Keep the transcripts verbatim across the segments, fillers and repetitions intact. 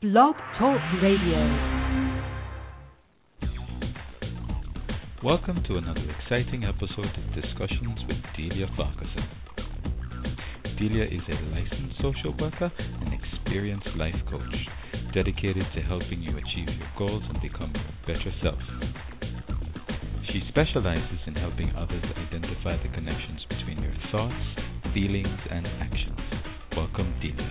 Blog Talk Radio. Welcome to another exciting episode of Discussions with Delia Farquharson. Delia is a licensed social worker and experienced life coach, dedicated to helping you achieve your goals and become your better self. She specializes in helping others identify the connections between your thoughts, feelings, and actions. Welcome, Delia.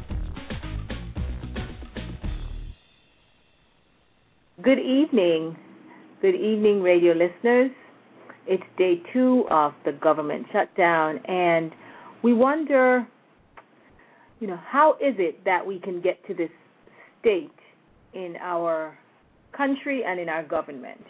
Good evening. Good evening, radio listeners. It's day two of the government shutdown, and we wonder, you know, how is it that we can get to this state in our country and in our government?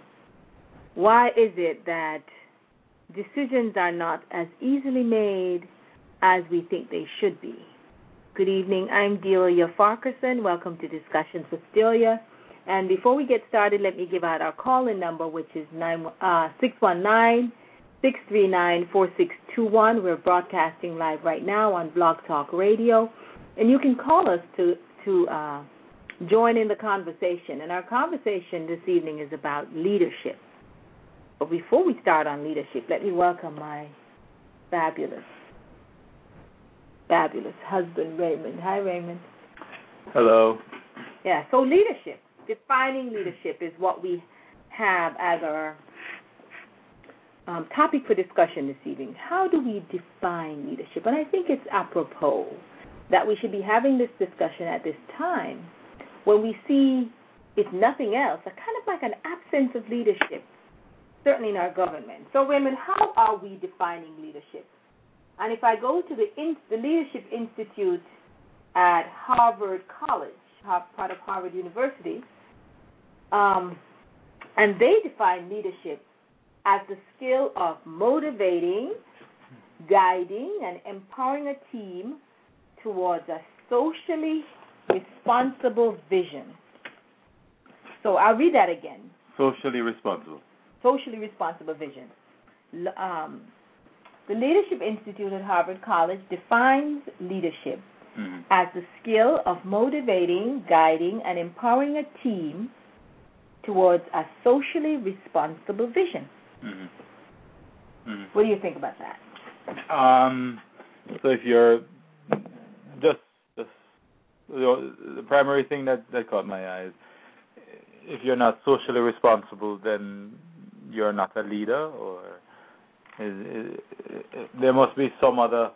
Why is it that decisions are not as easily made as we think they should be? Good evening. I'm Delia Farquharson. Welcome to Discussions with Delia. And before we get started, let me give out our call-in number, which is six one nine, six three nine, four six two one. We're broadcasting live right now on Blog Talk Radio. And you can call us to, to uh, join in the conversation. And our conversation this evening is about leadership. But before we start on leadership, let me welcome my fabulous, fabulous husband, Raymond. Hi, Raymond. Hello. Yeah, so leadership. Defining leadership is what we have as our um, topic for discussion this evening. How do we define leadership? And I think it's apropos that we should be having this discussion at this time when we see, if nothing else, a kind of like an absence of leadership, certainly in our government. So, Raymond, how are we defining leadership? And if I go to the, in, the Leadership Institute at Harvard College, part of Harvard University, um, and they define leadership as the skill of motivating, guiding, and empowering a team towards a socially responsible vision. So I'll read that again. Socially responsible. Socially responsible vision. Um, the Leadership Institute at Harvard College defines leadership Mm-hmm. as the skill of motivating, guiding, and empowering a team towards a socially responsible vision. Mm-hmm. Mm-hmm. What do you think about that? Um, so if you're just, just you know, the primary thing that, that caught my eye is if you're not socially responsible, then you're not a leader, or is, is, there must be some other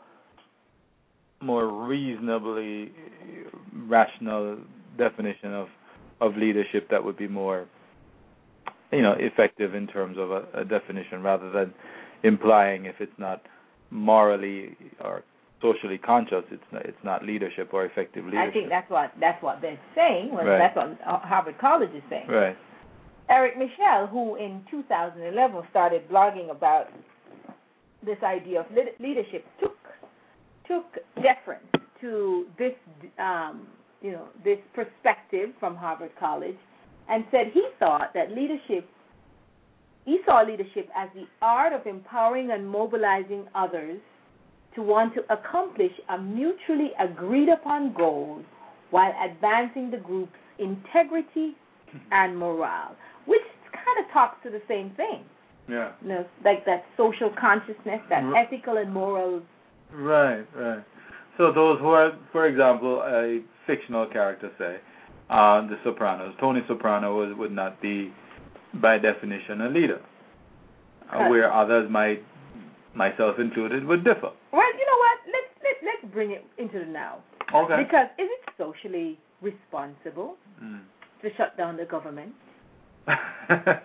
more reasonably rational definition of, of leadership that would be more, you know, effective in terms of a, a definition, rather than implying if it's not morally or socially conscious, it's not, it's not leadership or effective leadership. I think that's what that's what they're saying. Well, right. That's what Harvard College is saying. Right. Eric Michel, who in two thousand eleven started blogging about this idea of leadership, took took deference to this, um, you know, this perspective from Harvard College, and said he thought that leadership, he saw leadership as the art of empowering and mobilizing others to want to accomplish a mutually agreed upon goal while advancing the group's integrity and morale, which kind of talks to the same thing. Yeah. You know, like that social consciousness, that R- ethical and moral. Right, right. So those who are, for example, a fictional character, say, uh, The Sopranos, Tony Soprano was, would not be, by definition, a leader, uh, where others might, myself included, would differ. Well, you know what? Let's let, let's bring it into the now. Okay. Because is it socially responsible mm. to shut down the government? uh,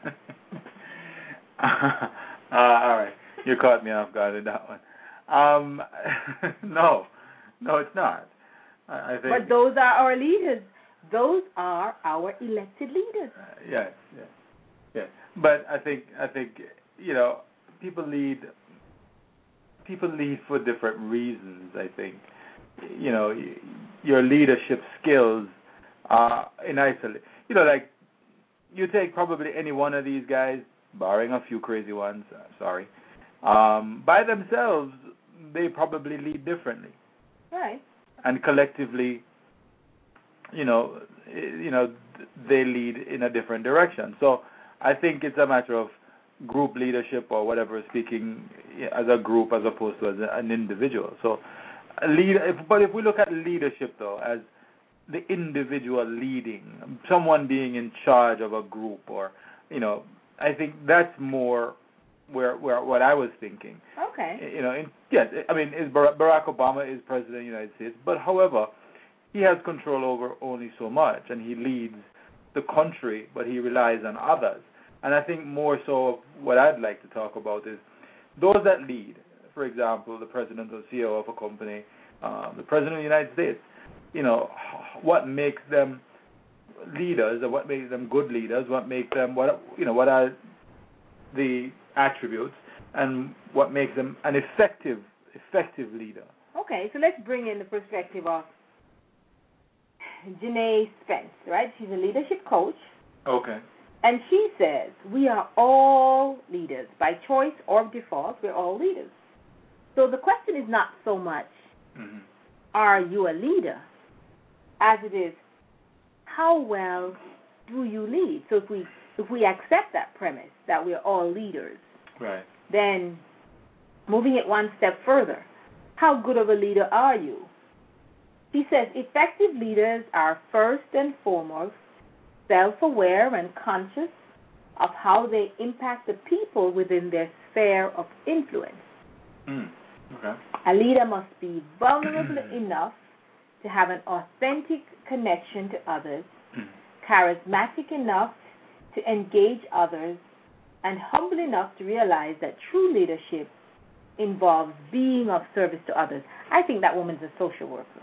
all right, you caught me off guard with that one. Um, no, no, it's not. I, I think. But those are our leaders. Those are our elected leaders. Uh, yes, yes, yes. But I think, I think, you know, people lead. People lead for different reasons. I think, you know, your leadership skills are in isolation. You know, like you take probably any one of these guys, barring a few crazy ones. Uh, sorry, um, by themselves. They probably lead differently. Right. And collectively, you know, you know, they lead in a different direction. So I think it's a matter of group leadership or whatever, speaking as a group as opposed to as an individual. So, lead. If, but if we look at leadership though as the individual leading, someone being in charge of a group, or you know, I think that's more where where what I was thinking. Okay. You know, in, yes, I mean, is Barack Obama is president of the United States, but however, he has control over only so much, and he leads the country, but he relies on others. And I think more so what I'd like to talk about is those that lead. For example, the president or C E O of a company, um, the president of the United States. You know, what makes them leaders, or what makes them good leaders? What makes them what you know? What are the attributes, and what makes them an effective effective leader? Okay, so let's bring in the perspective of Janae Spence, right? She's a leadership coach. Okay. And she says, we are all leaders. By choice or default, we're all leaders. So the question is not so much, mm-hmm. are you a leader, as it is, how well do you lead? So if we if we accept that premise, that we're all leaders, right, then moving it one step further, how good of a leader are you? She says, effective leaders are first and foremost self-aware and conscious of how they impact the people within their sphere of influence. Mm. Okay. A leader must be vulnerable enough to have an authentic connection to others, charismatic enough to engage others, and humble enough to realize that true leadership involves being of service to others. I think that woman's a social worker.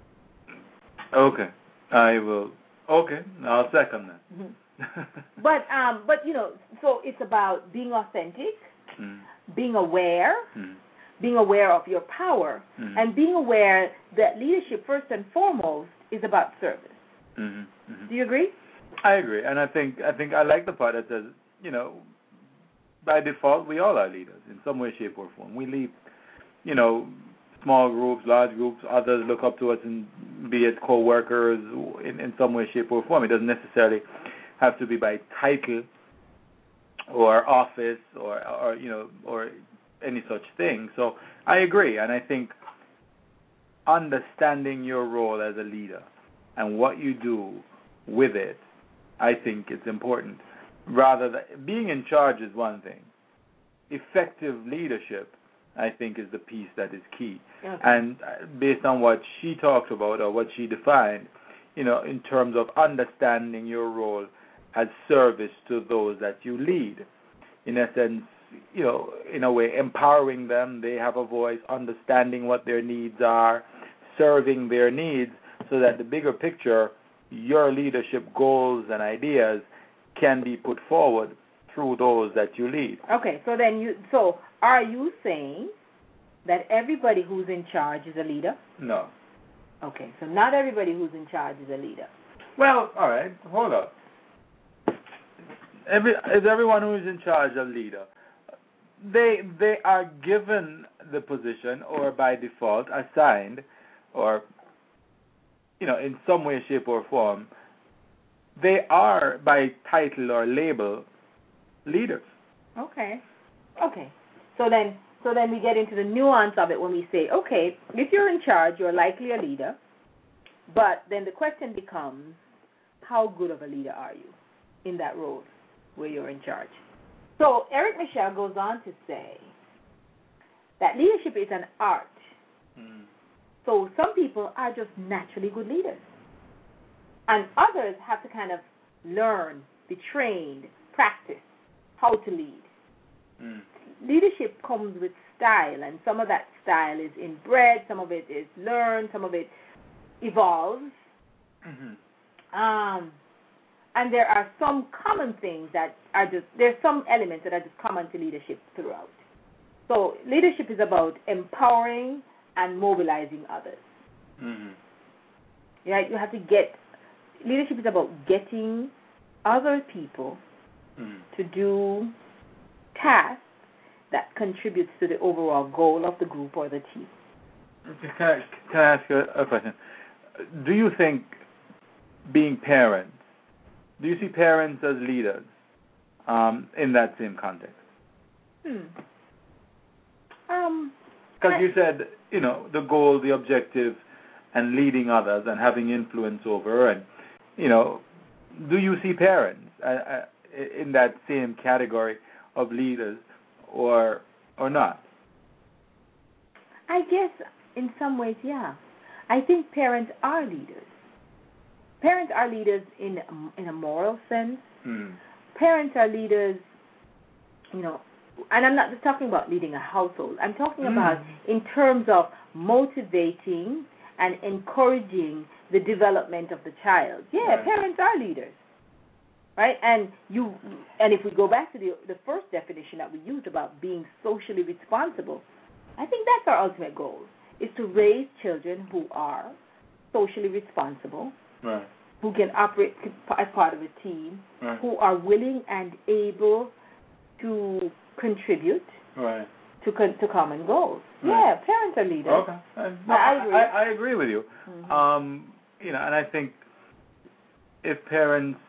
Okay. I will... Okay, I'll second that. Mm-hmm. but um, but you know, so it's about being authentic, mm. being aware, mm. being aware of your power, mm. and being aware that leadership first and foremost is about service. Mm-hmm. Mm-hmm. Do you agree? I agree, and I think I think I like the part that says, you know, by default we all are leaders in some way, shape, or form. We lead, you know, small groups, large groups, others look up to us, and be it co-workers in, in some way, shape, or form. It doesn't necessarily have to be by title or office or, or you know, or any such thing. So I agree, and I think understanding your role as a leader and what you do with it, I think it's important. Rather than being in charge is one thing. Effective leadership, I think, is the piece that is key. Okay. And based on what she talked about or what she defined, you know, in terms of understanding your role as service to those that you lead, in essence, you know, in a way, empowering them, they have a voice, understanding what their needs are, serving their needs, so that the bigger picture, your leadership goals and ideas can be put forward through those that you lead. Okay, so then you, so are you saying that everybody who's in charge is a leader? No. Okay, so not everybody who's in charge is a leader. Well, all right, hold up. Every, is everyone who is in charge a leader? They they are given the position, or by default assigned, or you know, in some way, shape, or form, they are by title or label leaders. Okay. Okay. So then so then we get into the nuance of it when we say, okay, if you're in charge, you're likely a leader, but then the question becomes, how good of a leader are you in that role where you're in charge? So Eric Michel goes on to say that leadership is an art. Mm. So some people are just naturally good leaders, and others have to kind of learn, be trained, practice how to lead. Mm. Leadership comes with style, and some of that style is inbred, some of it is learned, some of it evolves. Mm-hmm. Um, and there are some common things that are just, there's some elements that are just common to leadership throughout. So leadership is about empowering and mobilizing others. Mm-hmm. Yeah, you have to get, leadership is about getting other people mm-hmm. to do tasks that contributes to the overall goal of the group or the team. Can I, can I ask you a question? Do you think being parents, do you see parents as leaders um, in that same context? Hmm. Um. Because you said, you know, the goal, the objective, and leading others and having influence over, and, you know, do you see parents uh, uh, in that same category of leaders or or not? I guess in some ways, yeah. I think parents are leaders. Parents are leaders in in a moral sense. Mm. Parents are leaders, you know, and I'm not just talking about leading a household. I'm talking Mm. about in terms of motivating and encouraging the development of the child. Yeah, Right. parents are leaders, right? And you, and if we go back to the the first definition that we used about being socially responsible, I think that's our ultimate goal: is to raise children who are socially responsible, Right. who can operate as part of a team, Right. who are willing and able to contribute Right. to con- to common goals. Right. Yeah, parents are leaders. Okay. Uh, no, I agree. I, I agree with you. Mhm. Um, you know, and I think if parents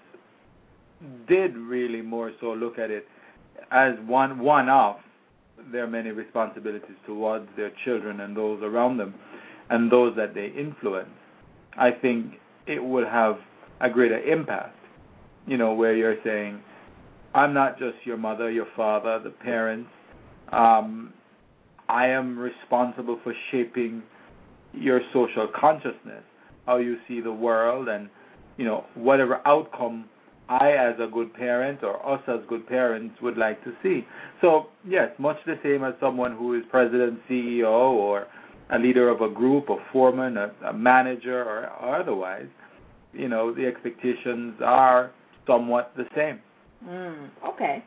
did really more so look at it as one one of their many responsibilities towards their children and those around them and those that they influence, I think it would have a greater impact. You know, where you're saying, I'm not just your mother, your father, the parents. Um, I am responsible for shaping your social consciousness, how you see the world, and, you know, whatever outcome I, as a good parent, or us as good parents, would like to see. So, yes, much the same as someone who is president, C E O, or a leader of a group, a foreman, a, a manager, or, or otherwise, you know, the expectations are somewhat the same. Mm, okay.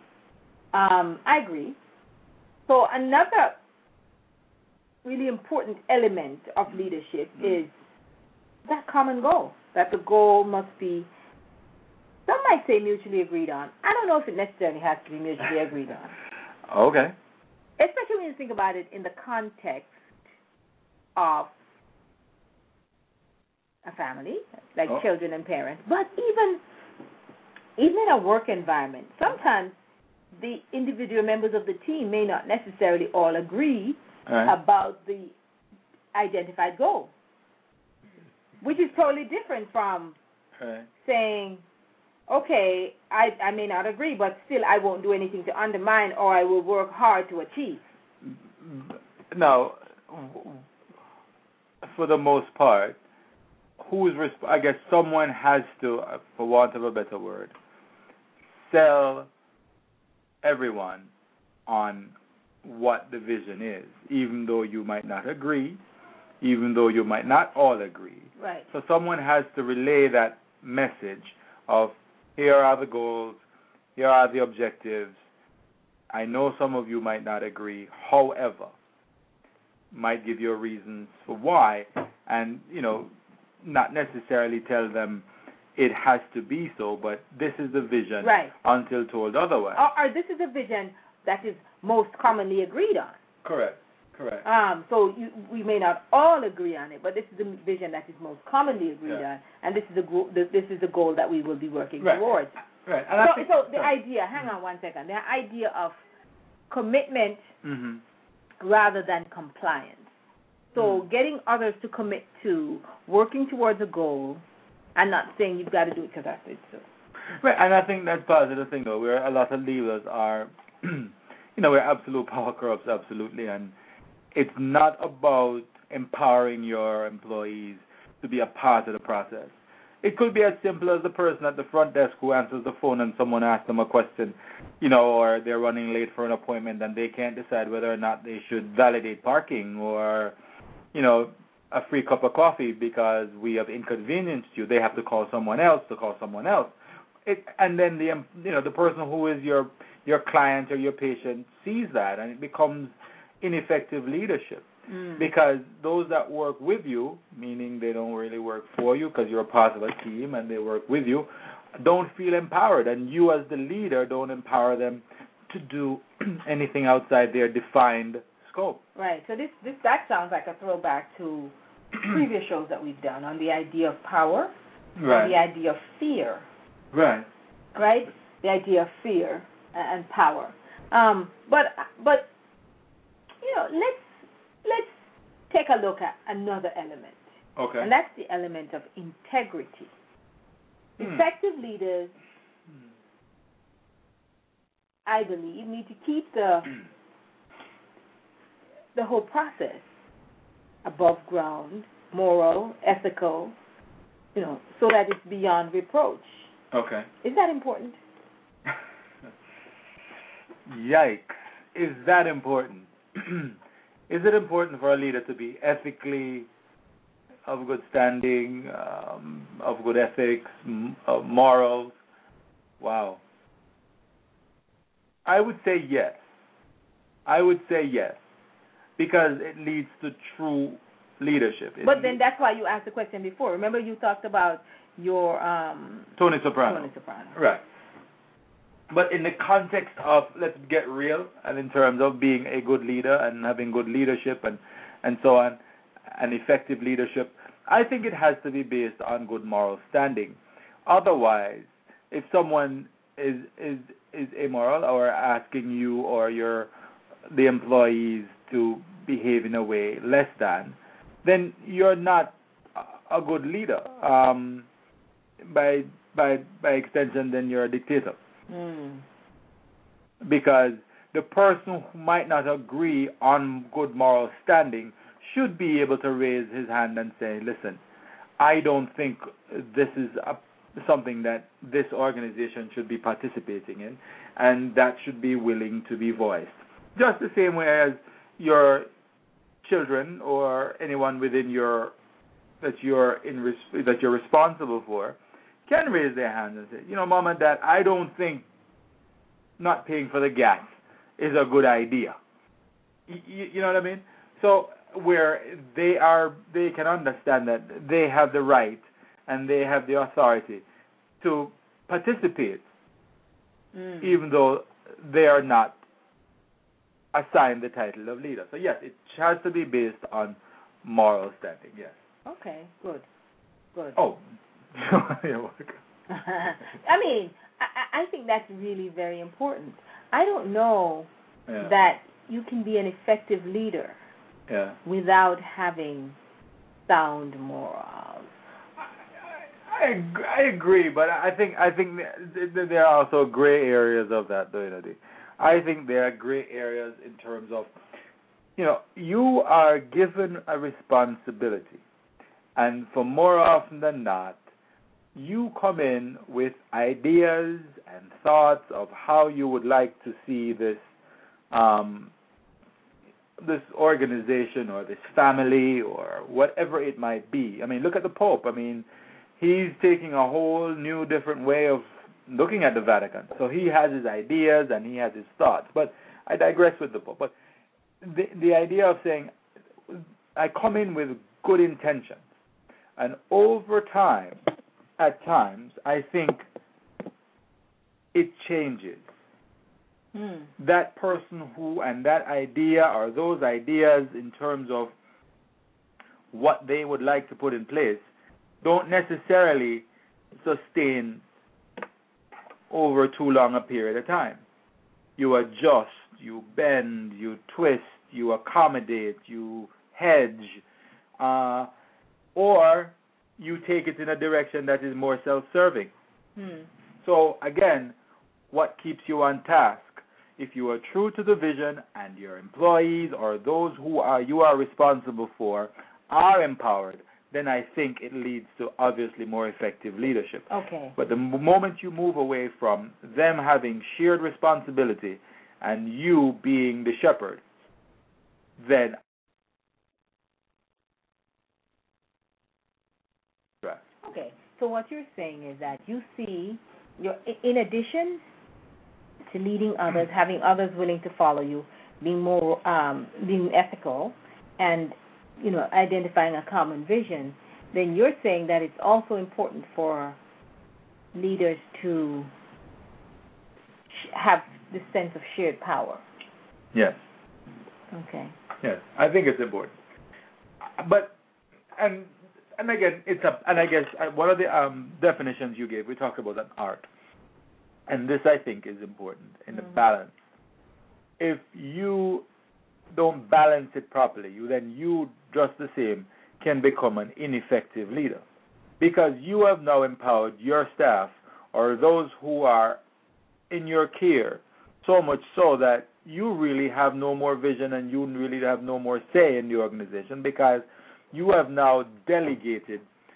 Um, I agree. So another really important element of leadership is that common goal, that the goal must be, some might say mutually agreed on. I don't know if it necessarily has to be mutually agreed on. Okay. Especially when you think about it in the context of a family, like Oh. children and parents. But even even in a work environment, sometimes the individual members of the team may not necessarily all agree All right. about the identified goal, which is totally different from All right. saying, okay, I, I may not agree, but still I won't do anything to undermine, or I will work hard to achieve. Now, for the most part, who's resp- I guess someone has to, uh, for want of a better word, sell everyone on what the vision is, even though you might not agree, even though you might not all agree. Right. So someone has to relay that message of, here are the goals, here are the objectives. I know some of you might not agree, however, might give you reasons for why, and, you know, not necessarily tell them it has to be so, but this is the vision, right, until told otherwise. Or, or this is a vision that is most commonly agreed on. Correct, correct. Um, so you, we may not all agree on it, but this is the vision that is most commonly agreed Yeah. on, and this is the go- this is the goal that we will be working Right. towards. Right. And I So, think, so the sorry. idea, hang on one second, the idea of commitment Mm-hmm. rather than compliance. So Mm. getting others to commit to working towards a goal and not saying you've got to do it because I said so. Right, and I think that's part of the thing, though, where a lot of leaders are, you know, we're absolute power corrupts, absolutely, and it's not about empowering your employees to be a part of the process. It could be as simple as the person at the front desk who answers the phone and someone asks them a question, you know, or they're running late for an appointment and they can't decide whether or not they should validate parking or, you know, a free cup of coffee because we have inconvenienced you. They have to call someone else to call someone else. It, and then the you know the person who is your your client or your patient sees that, and it becomes ineffective leadership. Mm. Because those that work with you, meaning they don't really work for you because you're a part of a team and they work with you, don't feel empowered. And you as the leader don't empower them to do anything outside their defined scope. Right. So this, this that sounds like a throwback to previous shows that we've done on the idea of power Right. or the idea of fear. Right. Right? The idea of fear and power. Um, but but you know, let's let's take a look at another element. Okay. And that's the element of integrity. Hmm. Effective leaders, I believe, need to keep the the whole process above ground, moral, ethical, you know, so that it's beyond reproach. Okay. Is that important? Yikes. Is that important? Is it important for a leader to be ethically of good standing, um, of good ethics, m- of morals? Wow. I would say yes. I would say yes. Because it leads to true leadership. It But then leads- that's why you asked the question before. Remember you talked about your um, Tony Soprano. Tony Soprano. Right. But in the context of, let's get real, and in terms of being a good leader and having good leadership and, and so on, and effective leadership, I think it has to be based on good moral standing. Otherwise, if someone is is is immoral or asking you or your the employees to behave in a way less than, then you're not a good leader. Um, by by by extension, then you're a dictator. Mm. Because the person who might not agree on good moral standing should be able to raise his hand and say, listen, I don't think this is a, something that this organization should be participating in, and that should be willing to be voiced. Just the same way as your children or anyone within your that you're in res- that you're responsible for can raise their hands and say, you know, Mom and Dad, I don't think not paying for the gas is a good idea. You, you know what I mean? So where they are, they can understand that they have the right and they have the authority to participate, Mm. even though they are not assigned the title of leader. So yes, it has to be based on moral standing. Yes. Okay, good, good. Oh, you're welcome. I mean, I, I think that's really very important. I don't know Yeah. that you can be an effective leader Yeah. without having sound morals. I, ag- I agree, but I think I think th- th- there are also gray areas of that, though. Nadi. I think there are gray areas in terms of, you know, you are given a responsibility, and for more often than not, you come in with ideas and thoughts of how you would like to see this um, this organization or this family or whatever it might be. I mean, look at the Pope. I mean, he's taking a whole new different way of looking at the Vatican. So he has his ideas and he has his thoughts. But I digress with the Pope. But the the idea of saying, I come in with good intentions, and over time, at times, I think it changes. Hmm. That person who and that idea or those ideas in terms of what they would like to put in place don't necessarily sustain over too long a period of time. You adjust, you bend, you twist, you accommodate, you hedge, uh, or you take it in a direction that is more self-serving. Hmm. So again, what keeps you on task? If you are true to the vision and your employees or those who are you are responsible for are empowered, then I think it leads to obviously more effective leadership. Okay. But the m- moment you move away from them having shared responsibility and you being the shepherd, then Okay. So what you're saying is that you see, you're, in addition to leading others, having others willing to follow you, being more, um, being ethical, and you know, identifying a common vision, then you're saying that it's also important for leaders to sh- have this sense of shared power. yes, Okay. yes, I think it's important. But and and again, it's a, and I guess uh, one of the um, definitions you gave, we talked about an art, and this I think is important in the mm-hmm. balance. If you don't balance it properly, you then you just the same can become an ineffective leader, because you have now empowered your staff or those who are in your care so much so that you really have no more vision and you really have no more say in the organization, because you have now delegated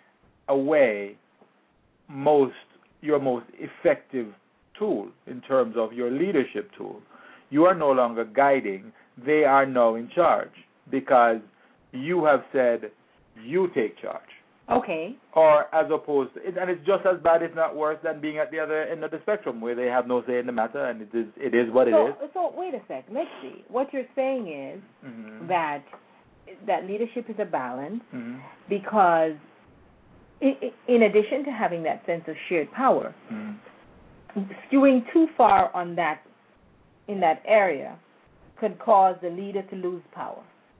away most your most effective tool in terms of your leadership tool. You are no longer guiding, they are now in charge, because you have said you take charge. Okay. Or as opposed to, and it's just as bad, if not worse, than being at the other end of the spectrum where they have no say in the matter, and it is it is what so, it is. So wait a sec. Let's see. What you're saying is mm-hmm. that that leadership is a balance, mm-hmm. because in, in addition to having that sense of shared power, mm-hmm. skewing too far on that in that area could cause the leader to lose power.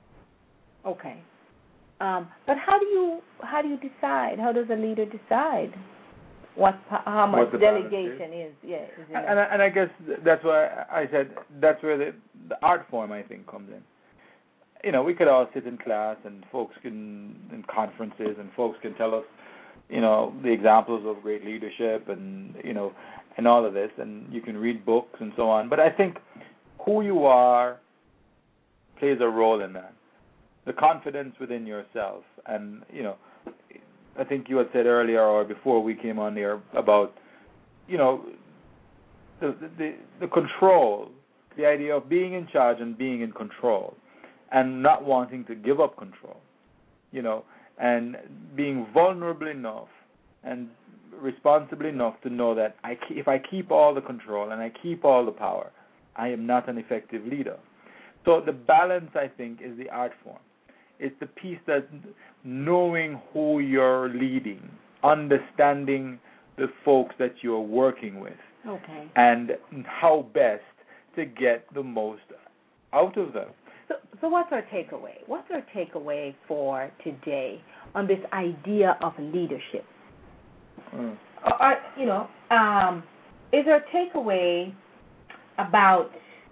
Okay. Um, but how do you how do you decide? How does a leader decide what how much delegation is? is? Yeah, is and, I, and I guess that's why I said that's where the, the art form I think comes in. You know, we could all sit in class and folks can in conferences and folks can tell us, you know, the examples of great leadership and you know and all of this, and you can read books and so on. But I think who you are plays a role in that. The confidence within yourself, and you know, I think you had said earlier or before we came on here about, you know, the the the control, the idea of being in charge and being in control, and not wanting to give up control, you know, and being vulnerable enough and responsible enough to know that I if I keep all the control and I keep all the power, I am not an effective leader. So the balance, I think, is the art form. It's the piece that knowing who you're leading, understanding the folks that you're working with, okay, and how best to get the most out of them. So, so what's our takeaway? What's our takeaway for today on this idea of leadership? Mm. Or, you know, um, is our takeaway about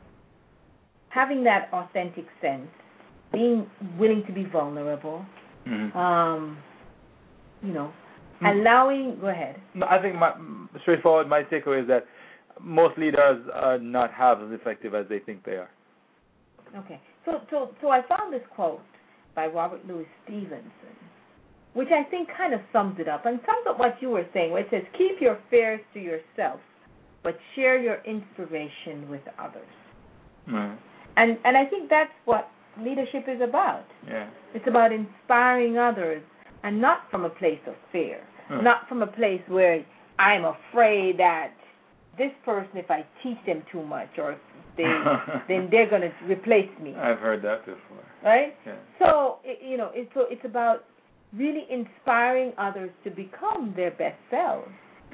having that authentic sense, being willing to be vulnerable, mm-hmm. um, you know, mm-hmm. allowing, go ahead. No, I think my, straightforward, my takeaway is that most leaders are not half as effective as they think they are. Okay. So, so, so I found this quote by Robert Louis Stevenson, which I think kind of sums it up, and sums up what you were saying, where it says, keep your fears to yourself, but share your inspiration with others. Mm-hmm. And and I think that's what leadership is about. Yeah. It's about inspiring others, and not from a place of fear, mm. not from a place where I'm afraid that this person, if I teach them too much, or they then they're going to replace me. I've heard that before. Right? Yeah. So it, you know, it's so it's about really inspiring others to become their best selves,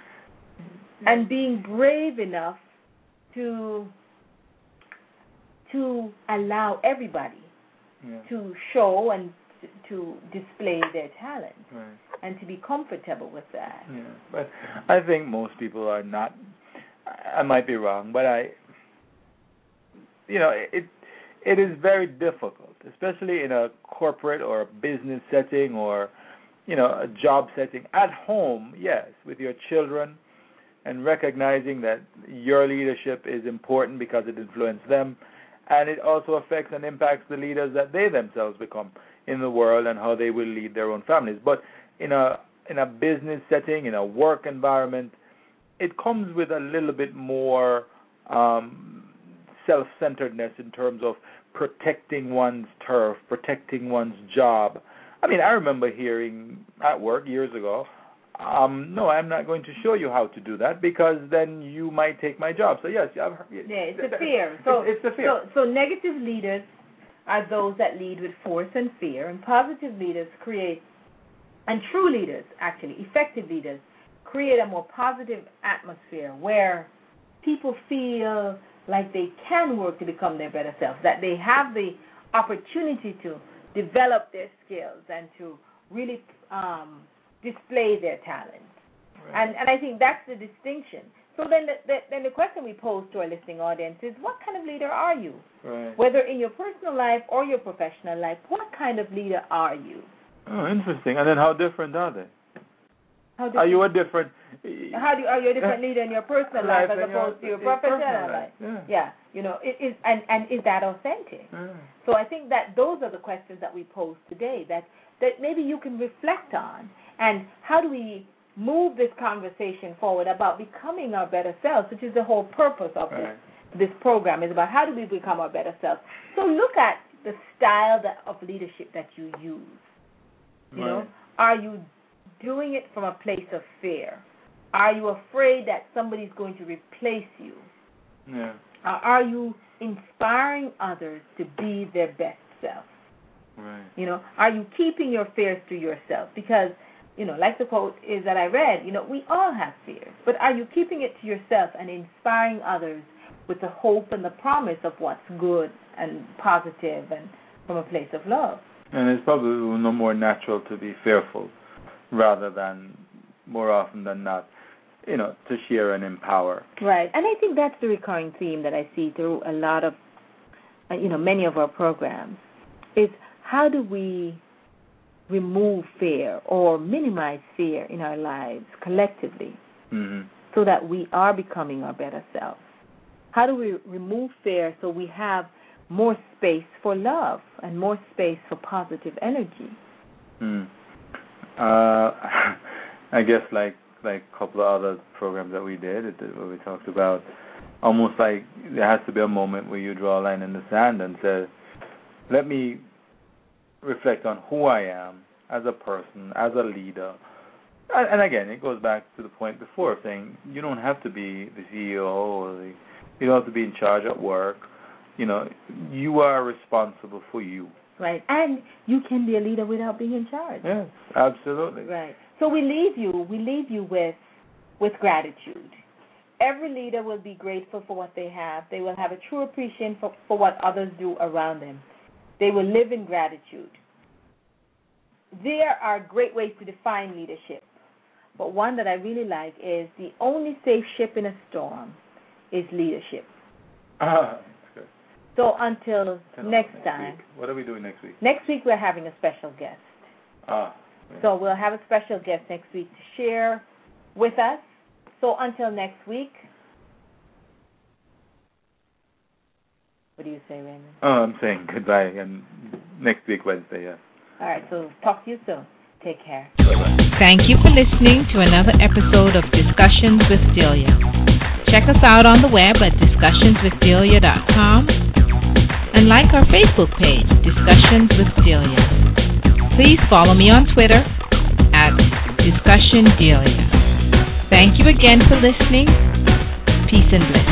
and being brave enough to. to allow everybody yeah. to show and to display their talent, right. and to be comfortable with that. Yeah, but I think most people are not. I might be wrong, but I, you know, it it is very difficult, especially in a corporate or a business setting or, you know, a job setting. At home, yes, with your children, and recognizing that your leadership is important because it influences them. And it also affects and impacts the leaders that they themselves become in the world and how they will lead their own families. But in a in a business setting, in a work environment, it comes with a little bit more um, self-centeredness in terms of protecting one's turf, protecting one's job. I mean, I remember hearing at work years ago, Um, no, I'm not going to show you how to do that because then you might take my job. So yes, I've heard, yeah, it's a fear. So it's, it's the fear. So, so negative leaders are those that lead with force and fear, and positive leaders create, and true leaders, actually, effective leaders, create a more positive atmosphere where people feel like they can work to become their better selves, that they have the opportunity to develop their skills and to really um, display their talents. Right. And and I think that's the distinction. So then the, the, then the question we pose to our listening audience is, what kind of leader are you? Right. Whether in your personal life or your professional life, what kind of leader are you? Oh, interesting. And then how different are they? How different? Are you a different... How do you, are you a different leader in your personal life, life as opposed your, to your professional life? life? Yeah. yeah. You know, it is, and, and is that authentic? Yeah. So I think that those are the questions that we pose today that, that maybe you can reflect on. And how do we move this conversation forward about becoming our better selves, which is the whole purpose of Right. this, this program, is about how do we become our better selves. So look at the style that, of leadership that you use. You Right. know, are you doing it from a place of fear? Are you afraid that somebody's going to replace you? Yeah. Uh, are you inspiring others to be their best self? Right. You know, are you keeping your fears to yourself? Because, you know, like the quote is that I read, you know, we all have fears. But are you keeping it to yourself and inspiring others with the hope and the promise of what's good and positive and from a place of love? And it's probably no more natural to be fearful rather than, more often than not, you know, to share and empower. Right. And I think that's the recurring theme that I see through a lot of, uh, you know, many of our programs, is how do we remove fear or minimize fear in our lives collectively Mm-hmm. so that we are becoming our better selves? How do we remove fear so we have more space for love and more space for positive energy? Mm. Uh, I guess like like a couple of other programs that we did, it, where we talked about almost like there has to be a moment where you draw a line in the sand and say, let me reflect on who I am as a person, as a leader. And, and again, it goes back to the point before, saying you don't have to be the C E O or the, you don't have to be in charge at work. You know, you are responsible for you. Right. And you can be a leader without being in charge. Yes, absolutely. Right. So we leave you, we leave you with with gratitude. Every leader will be grateful for what they have. They will have a true appreciation for, for what others do around them. They will live in gratitude. There are great ways to define leadership, but one that I really like is the only safe ship in a storm is leadership. Ah, that's good. So until next, next time. Week. What are we doing next week? Next week we're having a special guest. Ah. Yeah. So we'll have a special guest next week to share with us. So until next week, what do you say, Raymond? Oh, I'm saying goodbye, and next week, Wednesday, yeah. All right, so talk to you soon. Take care. Bye-bye. Thank you for listening to another episode of Discussions with Delia. Check us out on the web at discussions with delia dot com and like our Facebook page, Discussions with Delia. Please follow me on Twitter at Discussion Delia. Thank you again for listening. Peace and blessings.